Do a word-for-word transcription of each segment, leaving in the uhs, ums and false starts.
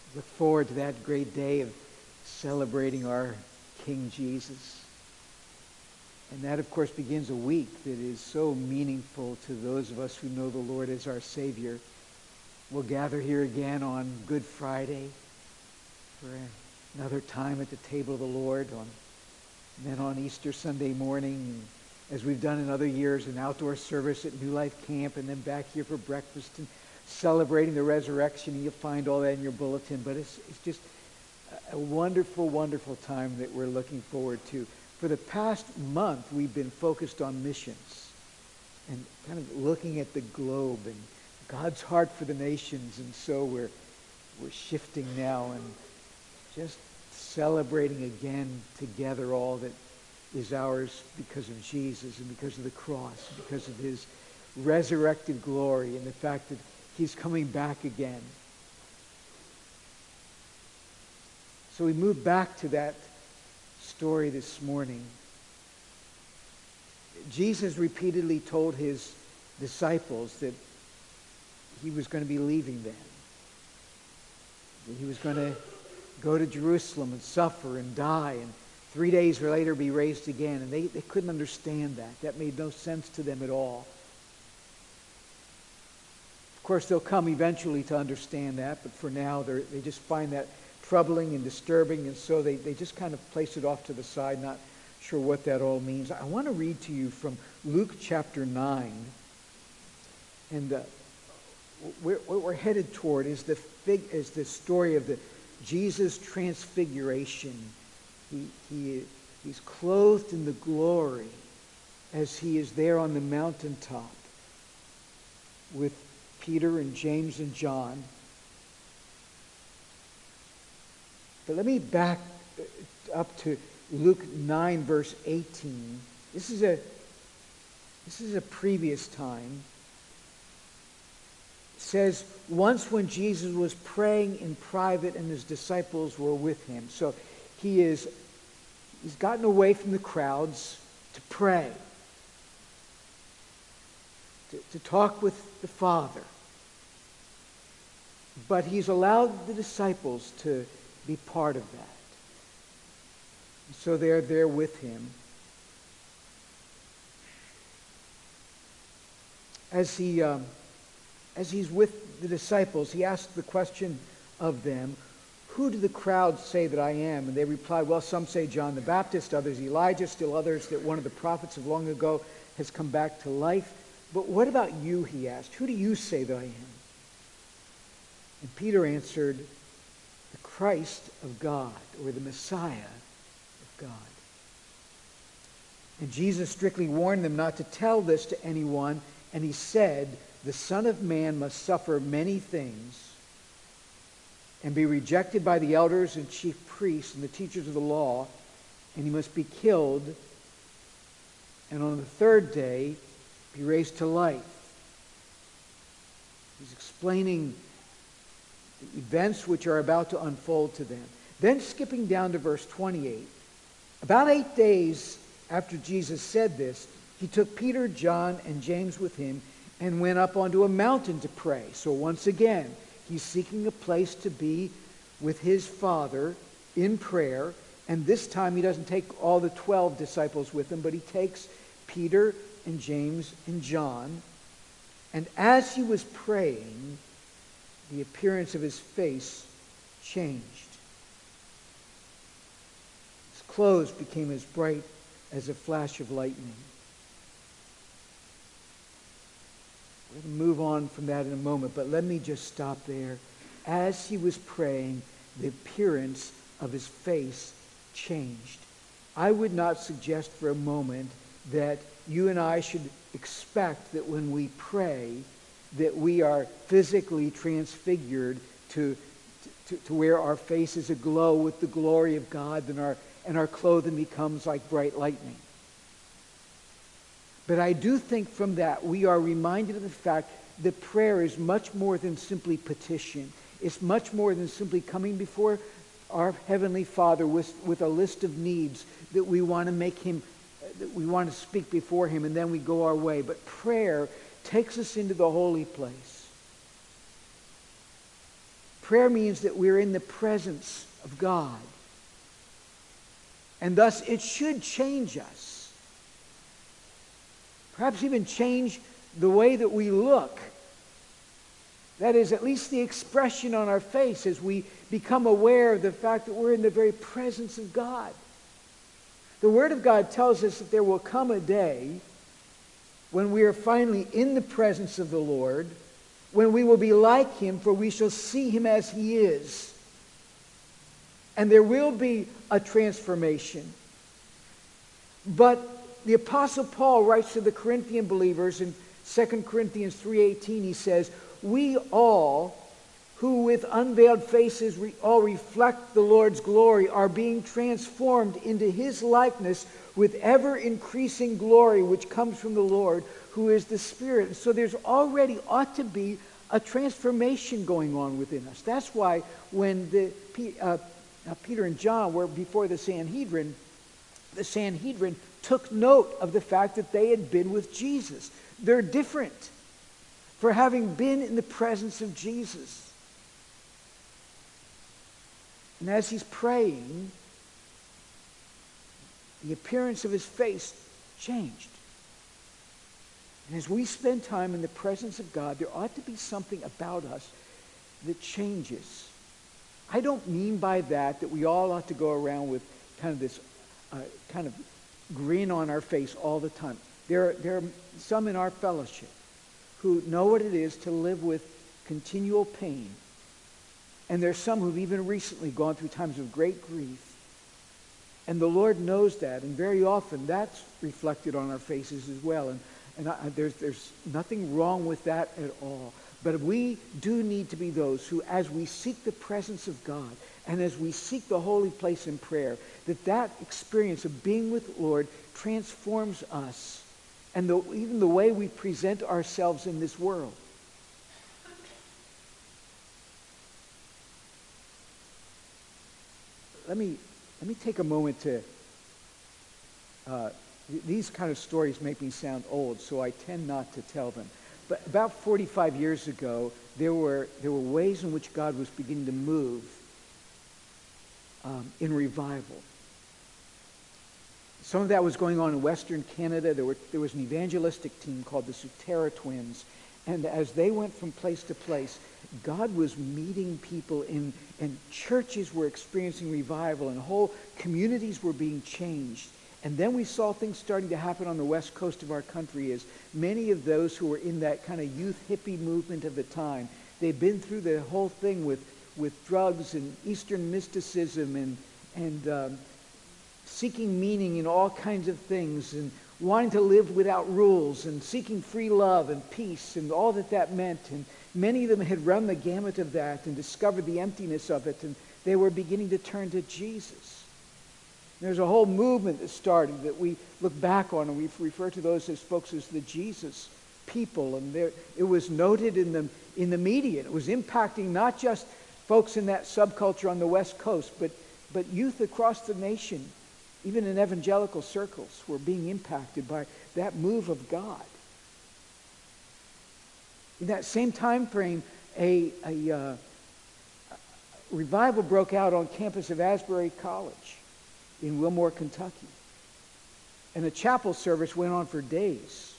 Look forward to that great day of celebrating our King Jesus. And that, of course, begins a week that is so meaningful to those of us who know the Lord as our Savior. We'll gather here again on Good Friday for another time at the table of the Lord, on, and then on Easter Sunday morning, as we've done in other years, an outdoor service at New Life Camp, and then back here for breakfast and celebrating the resurrection. And you'll find all that in your bulletin. But it's, it's just a wonderful, wonderful time that we're looking forward to. For the past month, we've been focused on missions and kind of looking at the globe and God's heart for the nations. And so we're we're shifting now and just celebrating again together all that is ours because of Jesus and because of the cross, because of his resurrected glory and the fact that he's coming back again. So we move back to that story this morning. Jesus repeatedly told his disciples that he was going to be leaving them. That he was going to go to Jerusalem and suffer and die and three days later be raised again. And they, they couldn't understand that. That made no sense to them at all. Of course, they'll come eventually to understand that, but for now they they just find that troubling and disturbing, and so they, they just kind of place it off to the side, not sure what that all means. I want to read to you from Luke chapter nine. And uh, what we're headed toward is the, fig, is the story of the Jesus transfiguration. He, he, he's clothed in the glory as he is there on the mountaintop with Peter and James and John. But let me back up to Luke nine, verse eighteen. This is a, this is a previous time. It says, once when Jesus was praying in private and his disciples were with him. So he is, he's gotten away from the crowds to pray, to, to talk with the Father. But he's allowed the disciples to be part of that. So they're there with him. As he, um, as he's with the disciples, he asks the question of them, who do the crowds say that I am? And they replied, well, some say John the Baptist, others Elijah, still others that one of the prophets of long ago has come back to life. But what about you, he asked. Who do you say that I am? And Peter answered, the Christ of God, or the Messiah of God. And Jesus strictly warned them not to tell this to anyone, and he said, the Son of Man must suffer many things and be rejected by the elders and chief priests and the teachers of the law, and he must be killed, and on the third day be raised to life. He's explaining the events which are about to unfold to them. Then skipping down to verse twenty-eight, about eight days after Jesus said this, he took Peter, John, and James with him and went up onto a mountain to pray. So once again, he's seeking a place to be with his Father in prayer. And this time he doesn't take all the twelve disciples with him, but he takes Peter and James and John. And as he was praying, the appearance of his face changed. His clothes became as bright as a flash of lightning. We're going to move on from that in a moment, but let me just stop there. As he was praying, the appearance of his face changed. I would not suggest for a moment that you and I should expect that when we pray that we are physically transfigured to, to, to where our face is aglow with the glory of God and our, and our clothing becomes like bright lightning. But I do think from that we are reminded of the fact that prayer is much more than simply petition. It's much more than simply coming before our Heavenly Father with, with a list of needs that we want to make him, that we want to speak before him, and then we go our way. But prayer takes us into the holy place. Prayer means that we're in the presence of God. And thus it should change us. Perhaps even change the way that we look. That is, at least the expression on our face as we become aware of the fact that we're in the very presence of God. The Word of God tells us that there will come a day when we are finally in the presence of the Lord, when we will be like Him, for we shall see Him as He is. And there will be a transformation. But the Apostle Paul writes to the Corinthian believers in Second Corinthians three eighteen, he says, we all, who with unveiled faces re- all reflect the Lord's glory, are being transformed into His likeness with ever-increasing glory, which comes from the Lord, who is the Spirit. And so there's already ought to be a transformation going on within us. That's why when the uh, uh, Peter and John were before the Sanhedrin, the Sanhedrin took note of the fact that they had been with Jesus. They're different for having been in the presence of Jesus. And as he's praying, the appearance of his face changed. And as we spend time in the presence of God, there ought to be something about us that changes. I don't mean by that that we all ought to go around with kind of this uh, kind of grin on our face all the time. There are, there are some in our fellowship who know what it is to live with continual pain. And there's some who've even recently gone through times of great grief. And the Lord knows that, and very often that's reflected on our faces as well. And, and I, there's, there's nothing wrong with that at all. But we do need to be those who, as we seek the presence of God, and as we seek the holy place in prayer, that that experience of being with the Lord transforms us, and the, even the way we present ourselves in this world. Let me, let me take a moment to... Uh, these kind of stories make me sound old, so I tend not to tell them. But about forty-five years ago, there were, there were ways in which God was beginning to move um, in revival. Some of that was going on in Western Canada. There, were, there was an evangelistic team called the Sutera Twins. And as they went from place to place, God was meeting people in, and churches were experiencing revival, and whole communities were being changed. And then we saw things starting to happen on the west coast of our country as many of those who were in that kind of youth hippie movement of the time, they'd been through the whole thing with, with drugs and Eastern mysticism and, and um, seeking meaning in all kinds of things and wanting to live without rules and seeking free love and peace and all that that meant. And many of them had run the gamut of that and discovered the emptiness of it, and they were beginning to turn to Jesus. There's a whole movement that started that we look back on, and we refer to those as folks as the Jesus people. And there, it was noted in the, in the media. It was impacting not just folks in that subculture on the West Coast, but, but youth across the nation, even in evangelical circles, were being impacted by that move of God. In that same time frame, a, a uh, revival broke out on campus of Asbury College in Wilmore, Kentucky. And a chapel service went on for days.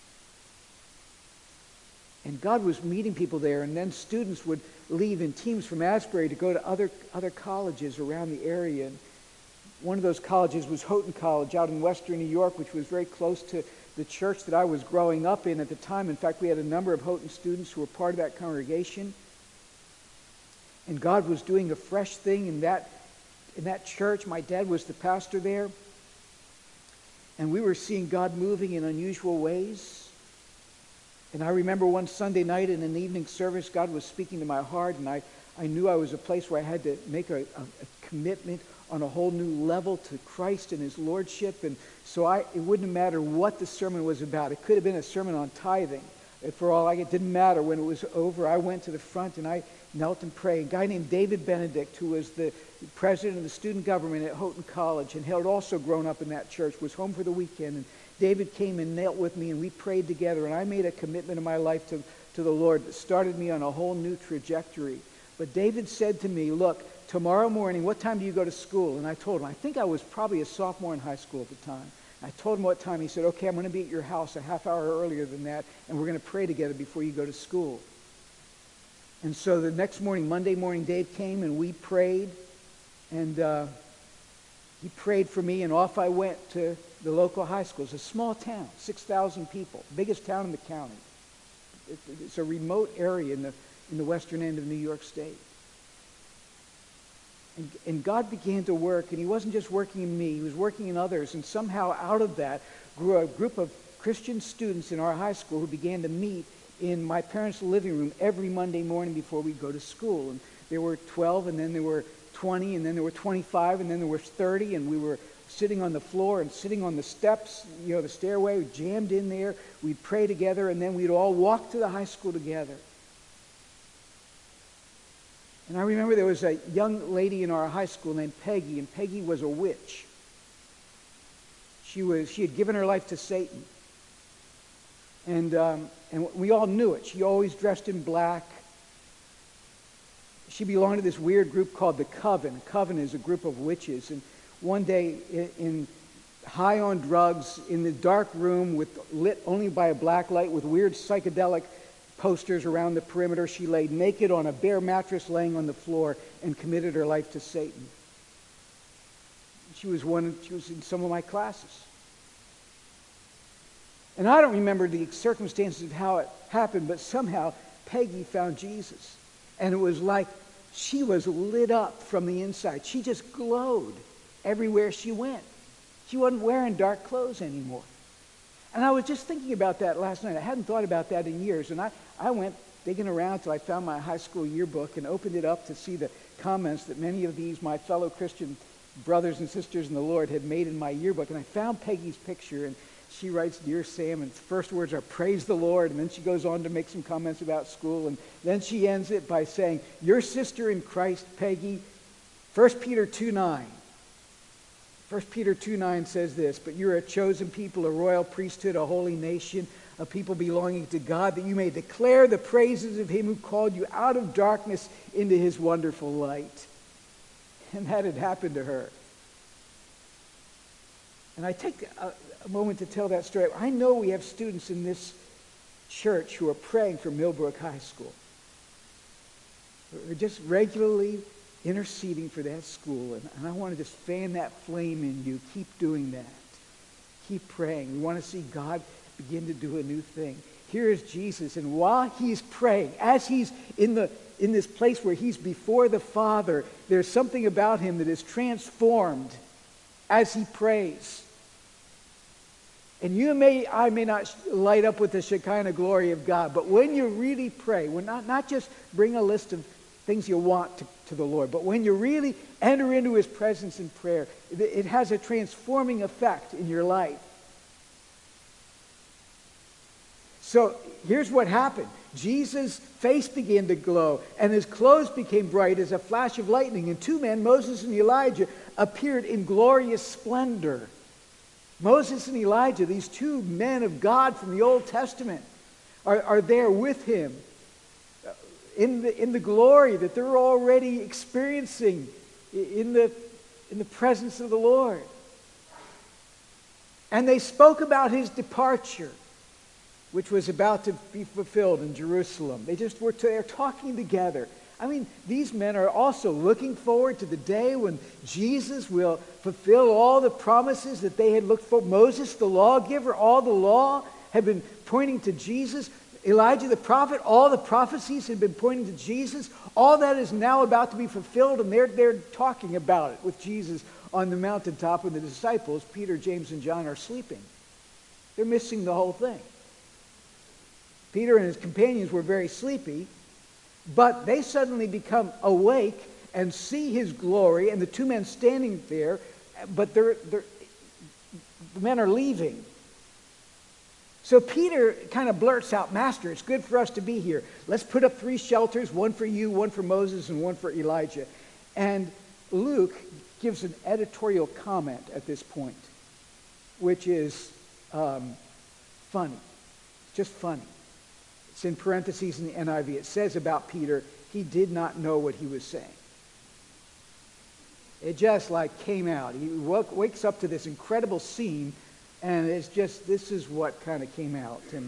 And God was meeting people there, and then students would leave in teams from Asbury to go to other, other colleges around the area. And one of those colleges was Houghton College out in western New York, which was very close to the church that I was growing up in at the time. In fact, we had a number of Houghton students who were part of that congregation. And God was doing a fresh thing in that In that church. My dad was the pastor there. And we were seeing God moving in unusual ways. And I remember one Sunday night in an evening service, God was speaking to my heart, and I, I knew I was a place where I had to make a, a, a commitment on a whole new level to Christ and His Lordship. And so I, it wouldn't matter what the sermon was about. It could have been a sermon on tithing. For all I, it didn't matter. When it was over, I went to the front and I knelt and prayed. A guy named David Benedict, who was the president of the student government at Houghton College and had also grown up in that church, was home for the weekend. And David came and knelt with me, and we prayed together. And I made a commitment in my life to, to the Lord that started me on a whole new trajectory But David said to me, look, tomorrow morning, what time do you go to school? And I told him, I think I was probably a sophomore in high school at the time. I told him what time. He said, okay, I'm going to be at your house a half hour earlier than that, and we're going to pray together before you go to school. And so the next morning, Monday morning, Dave came and we prayed, and uh, he prayed for me, and off I went to the local high school. It's a small town, six thousand people, biggest town in the county. It, it's a remote area in the, in the western end of New York State. And, and God began to work, and he wasn't just working in me, he was working in others, and somehow out of that grew a group of Christian students in our high school who began to meet in my parents' living room every Monday morning before we go to school. And there were twelve, and then there were twenty, and then there were twenty-five, and then there were thirty, and we were sitting on the floor and sitting on the steps, you know, the stairway, jammed in there. We'd pray together, and then we'd all walk to the high school together. And I remember there was a young lady in our high school named Peggy, and Peggy was a witch. She was she had given her life to Satan. And um, and we all knew it. She always dressed in black. She belonged to this weird group called the Coven. A Coven is a group of witches. And one day, in, in high on drugs, in the dark room, with lit only by a black light, with weird psychedelic posters around the perimeter, she laid naked on a bare mattress laying on the floor and committed her life to Satan. She was one. She was in some of my classes. And I don't remember the circumstances of how it happened, but somehow Peggy found Jesus. And it was like she was lit up from the inside. She just glowed everywhere she went. She wasn't wearing dark clothes anymore. And I was just thinking about that last night. I hadn't thought about that in years. And I, I went digging around till I found my high school yearbook and opened it up to see the comments that many of these, my fellow Christian brothers and sisters in the Lord, had made in my yearbook. And I found Peggy's picture, and she writes, "Dear Sam," and the first words are, "Praise the Lord." And then she goes on to make some comments about school. And then she ends it by saying, "Your sister in Christ, Peggy." First Peter two nine. First Peter two nine says this, "But you're a chosen people, a royal priesthood, a holy nation, a people belonging to God, that you may declare the praises of him who called you out of darkness into his wonderful light." And that had happened to her. And I take a, a moment to tell that story. I know we have students in this church who are praying for Millbrook High School. We're just regularly interceding for that school. And, and I want to just fan that flame in you. Keep doing that. Keep praying. We want to see God begin to do a new thing. Here is Jesus, and while he's praying, as he's in the in this place where he's before the Father, there's something about him that is transformed as he prays. And you may, I may not light up with the Shekinah glory of God, but when you really pray, when not, not just bring a list of things you want to, to the Lord, but when you really enter into his presence in prayer, it, it has a transforming effect in your life. So here's what happened. Jesus' face began to glow, and his clothes became bright as a flash of lightning. And two men, Moses and Elijah, appeared in glorious splendor. Moses and Elijah, these two men of God from the Old Testament, are, are there with him in the, in the glory that they're already experiencing in the, in the presence of the Lord. And they spoke about his departure, which was about to be fulfilled in Jerusalem. They just were there talking together. I mean, these men are also looking forward to the day when Jesus will fulfill all the promises that they had looked for. Moses, the lawgiver, all the law had been pointing to Jesus. Elijah, the prophet, all the prophecies had been pointing to Jesus. All that is now about to be fulfilled, and they're, they're talking about it with Jesus on the mountaintop when the disciples, Peter, James, and John, are sleeping. They're missing the whole thing. Peter and his companions were very sleepy, but they suddenly become awake and see his glory, and the two men standing there, but they're, they're, the men are leaving. So Peter kind of blurts out, "Master, it's good for us to be here. Let's put up three shelters, one for you, one for Moses, and one for Elijah." And Luke gives an editorial comment at this point, which is um, funny. It's just funny. It's in parentheses in the N I V. It says about Peter, he did not know what he was saying. It just like came out. He woke, wakes up to this incredible scene, and it's just, this is what kind of came out. And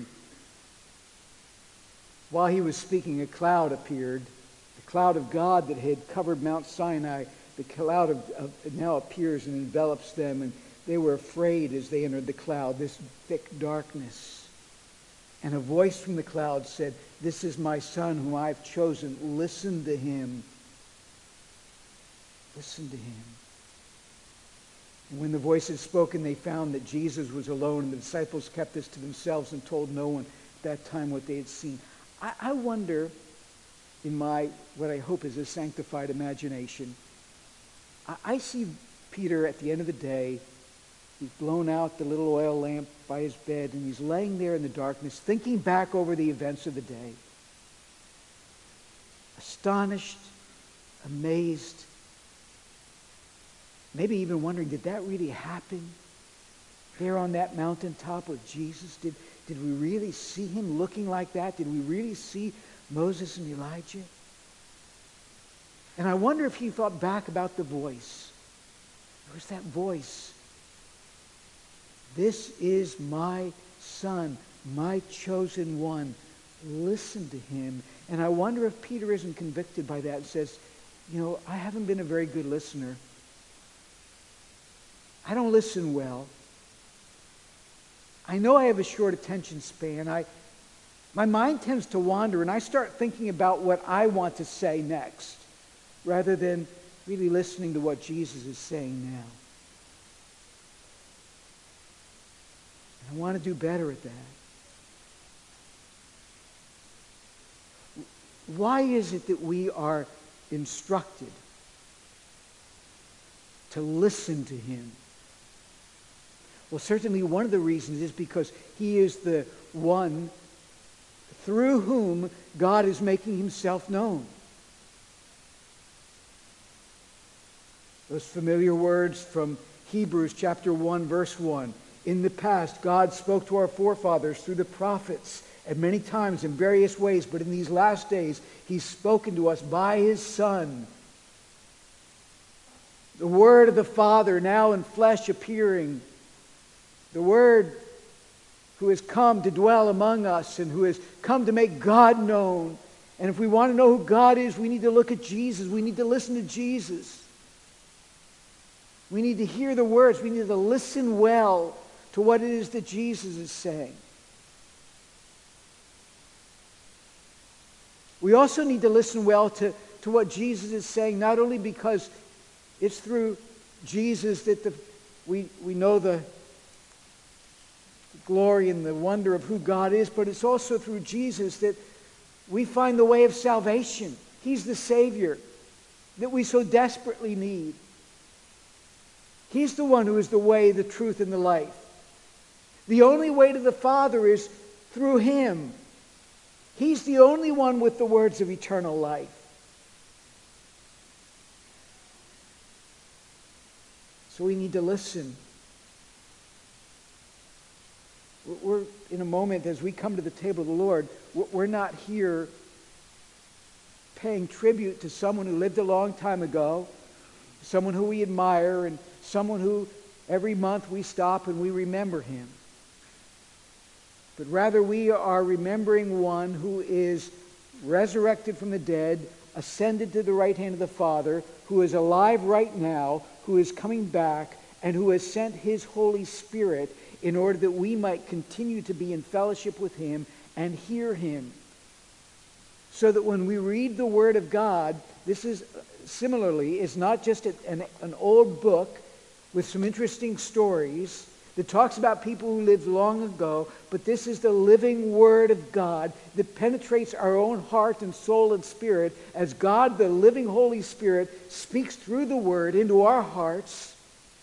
while he was speaking, a cloud appeared, the cloud of God that had covered Mount Sinai. The cloud of, of, now appears and envelops them, and they were afraid as they entered the cloud, this thick darkness. And a voice from the cloud said, "This is my son whom I've chosen. Listen to him." Listen to him. And when the voice had spoken, they found that Jesus was alone, and the disciples kept this to themselves and told no one at that time what they had seen. I, I wonder, in my, what I hope is a sanctified imagination, I, I see Peter at the end of the day. He's blown out the little oil lamp by his bed, and he's laying there in the darkness, thinking back over the events of the day. Astonished, amazed, maybe even wondering, did that really happen there on that mountaintop with Jesus? Did, did we really see him looking like that? Did we really see Moses and Elijah? And I wonder if he thought back about the voice. There was that voice. "This is my son, my chosen one. Listen to him." And I wonder if Peter isn't convicted by that and says, you know, I haven't been a very good listener. I don't listen well. I know I have a short attention span. I, my mind tends to wander, and I start thinking about what I want to say next, rather than really listening to what Jesus is saying now. I want to do better at that. Why is it that we are instructed to listen to him? Well, certainly one of the reasons is because he is the one through whom God is making himself known. Those familiar words from Hebrews chapter one, verse one. "In the past, God spoke to our forefathers through the prophets at many times in various ways, but in these last days, he's spoken to us by his Son." The Word of the Father now in flesh appearing. The Word who has come to dwell among us and who has come to make God known. And if we want to know who God is, we need to look at Jesus. We need to listen to Jesus. We need to hear the words. We need to listen well to what it is that Jesus is saying. We also need to listen well to, to what Jesus is saying, not only because it's through Jesus that the, we, we know the, the glory and the wonder of who God is, but it's also through Jesus that we find the way of salvation. He's the Savior that we so desperately need. He's the one who is the way, the truth, and the life. The only way to the Father is through him. He's the only one with the words of eternal life. So we need to listen. We're in a moment as we come to the table of the Lord, we're not here paying tribute to someone who lived a long time ago, someone who we admire, and someone who every month we stop and we remember him. But rather we are remembering one who is resurrected from the dead, ascended to the right hand of the Father, who is alive right now, who is coming back, and who has sent his Holy Spirit in order that we might continue to be in fellowship with him and hear him. So that when we read the Word of God, this is similarly, is not just an, an old book with some interesting stories that talks about people who lived long ago, but this is the living Word of God that penetrates our own heart and soul and spirit as God, the living Holy Spirit, speaks through the Word into our hearts.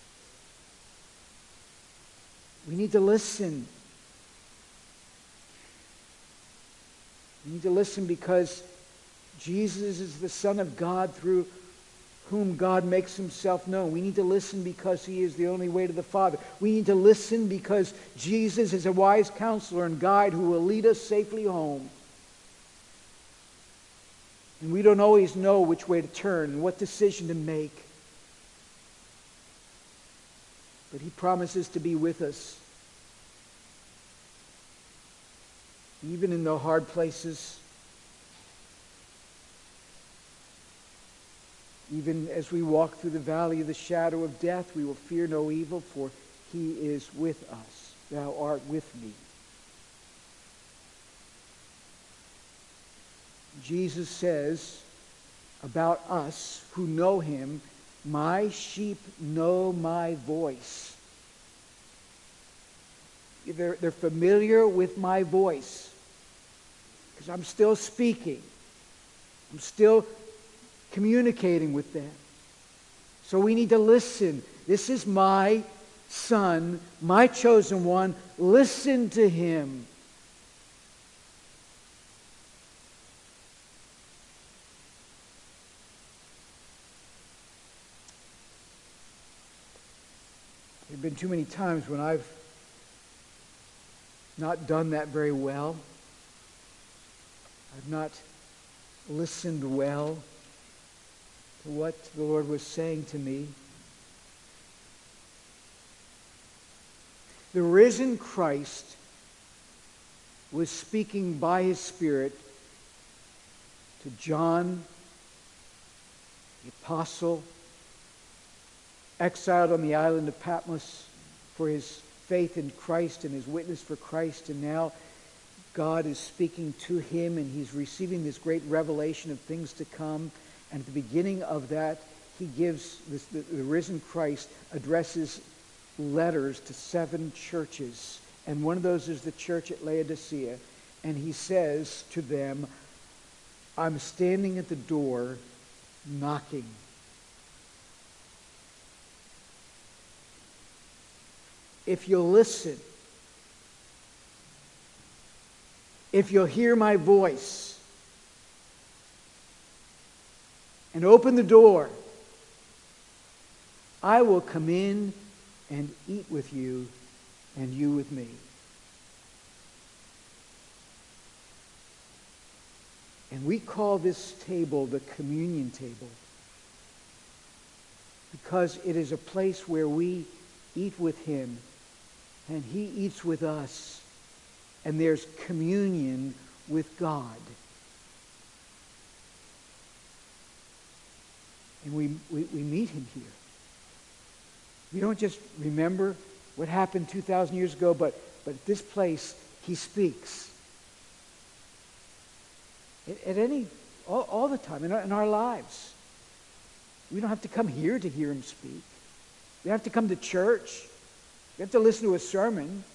We need to listen. We need to listen because Jesus is the Son of God through whom God makes himself known. We need to listen because he is the only way to the Father. We need to listen because Jesus is a wise counselor and guide who will lead us safely home. And we don't always know which way to turn and what decision to make. But he promises to be with us. Even in the hard places. Even as we walk through the valley of the shadow of death, we will fear no evil, for he is with us. Thou art with me. Jesus says about us who know him, my sheep know my voice. They're, they're familiar with my voice because I'm still speaking. I'm still communicating with them. So we need to listen. This is my son, my chosen one. Listen to him. There have been too many times when I've not done that very well. I've not listened well to what the Lord was saying to me. The risen Christ was speaking by his Spirit to John, the apostle, exiled on the island of Patmos for his faith in Christ and his witness for Christ. And now God is speaking to him and he's receiving this great revelation of things to come. And at the beginning of that, he gives, this, the, the risen Christ addresses letters to seven churches. And one of those is the church at Laodicea. And he says to them, I'm standing at the door knocking. If you'll listen, if you'll hear my voice and open the door, I will come in and eat with you and you with me. And we call this table the communion table because it is a place where we eat with him and he eats with us, and there's communion with God. And we, we, we meet him here. We don't just remember what happened two thousand years ago, but, but at this place, he speaks. At, at any, all, all the time in our, in our lives. We don't have to come here to hear him speak. We don't have to come to church. We have to listen to a sermon.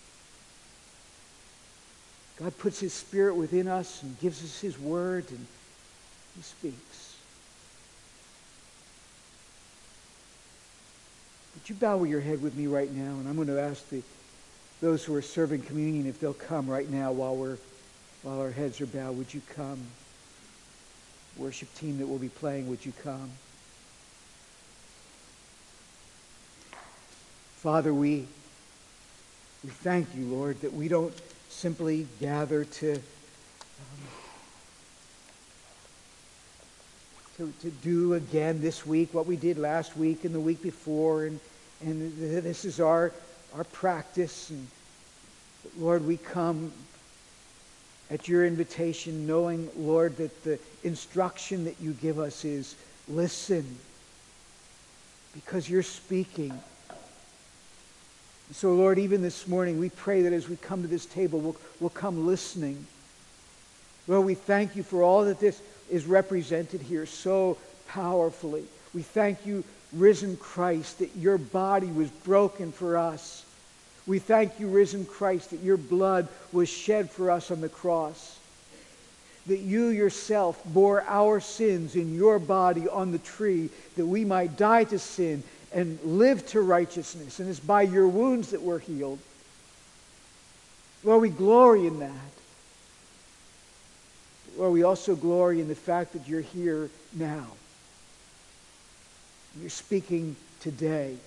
God puts his Spirit within us and gives us his word, and he speaks. Would you bow your head with me right now? And I'm going to ask the, those who are serving communion if they'll come right now while we're while our heads are bowed. Would you come? Worship team that will be playing, would you come? Father, we, we thank you, Lord, that we don't simply gather to, um, to, to do again this week what we did last week and the week before, and, and this is our, our practice. And Lord, we come at your invitation knowing, Lord, that the instruction that you give us is listen, because you're speaking. So, Lord, even this morning, we pray that as we come to this table, we'll, we'll come listening. Lord, we thank you for all that this is represented here so powerfully. We thank you, risen Christ, that your body was broken for us. We thank you, risen Christ, that your blood was shed for us on the cross. That you yourself bore our sins in your body on the tree, that we might die to sin and live to righteousness. And it's by your wounds that we're healed. Lord, we glory in that. Lord, we also glory in the fact that you're here now. You're speaking today.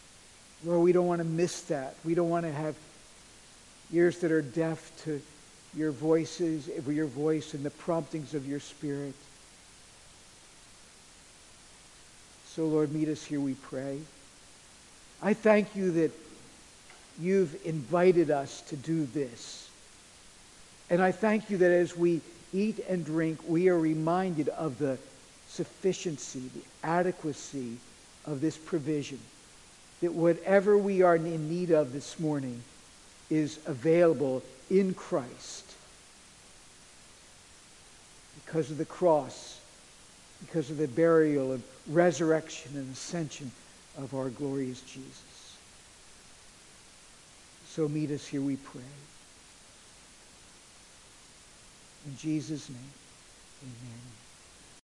Lord, we don't want to miss that. We don't want to have ears that are deaf to your voices, your voice and the promptings of your Spirit. So, Lord, meet us here, we pray. I thank you that you've invited us to do this. And I thank you that as we eat and drink, we are reminded of the sufficiency, the adequacy of this provision. That whatever we are in need of this morning is available in Christ. Because of the cross, because of the burial and resurrection and ascension of our glorious Jesus. So meet us here, we pray. In Jesus' name, amen.